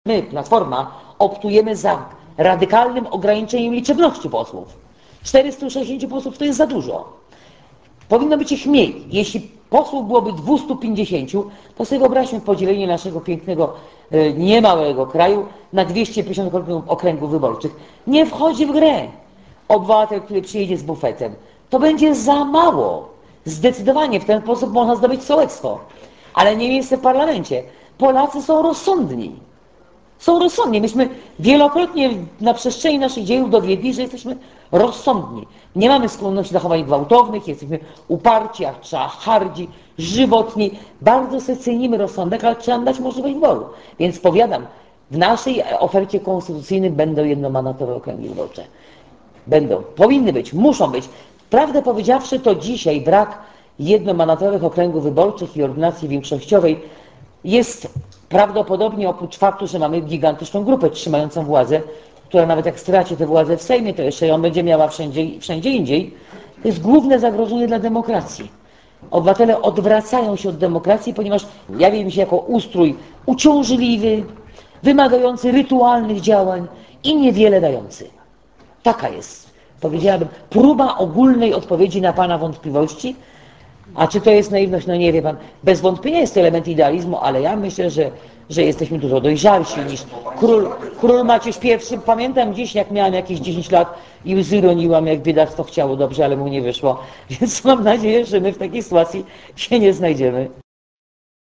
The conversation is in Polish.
My, Platforma, optujemy za radykalnym ograniczeniem liczebności posłów. 460 posłów to jest za dużo. Powinno być ich mniej. Jeśli posłów byłoby 250, to sobie wyobraźmy podzielenie naszego pięknego, niemałego kraju na 250 okręgów wyborczych. Nie wchodzi w grę obywatel, który przyjedzie z bufetem. To będzie za mało. Zdecydowanie w ten sposób można zdobyć sołectwo. Ale nie miejsce w parlamencie. Polacy są rozsądni. Są rozsądni. Myśmy wielokrotnie na przestrzeni naszych dziejów dowiedli, że jesteśmy rozsądni. Nie mamy skłonności do zachowań gwałtownych, jesteśmy uparci, jak trzeba hardzi, żywotni. Bardzo sobie cenimy rozsądek, ale trzeba nam dać możliwość wyboru. Więc powiadam, w naszej ofercie konstytucyjnej będą jednomandatowe okręgi wyborcze. Będą, powinny być, muszą być. Prawdę powiedziawszy, to dzisiaj brak jednomandatowych okręgów wyborczych i ordynacji większościowej jest prawdopodobnie, oprócz faktu, że mamy gigantyczną grupę trzymającą władzę, która nawet jak straci tę władzę w Sejmie, to jeszcze ją będzie miała wszędzie indziej, to jest główne zagrożenie dla demokracji. Obywatele odwracają się od demokracji, ponieważ jawi mi się jako ustrój uciążliwy, wymagający rytualnych działań i niewiele dający. Taka jest, powiedziałabym, próba ogólnej odpowiedzi na Pana wątpliwości. A czy to jest naiwność? No nie wie Pan. Bez wątpienia jest to element idealizmu, ale ja myślę, że jesteśmy dużo dojrzalsi niż król Maciuś I. Pamiętam dziś, jak miałam jakieś 10 lat i łzy roniłam, jak biedactwo chciało dobrze, ale mu nie wyszło. Więc mam nadzieję, że my w takiej sytuacji się nie znajdziemy.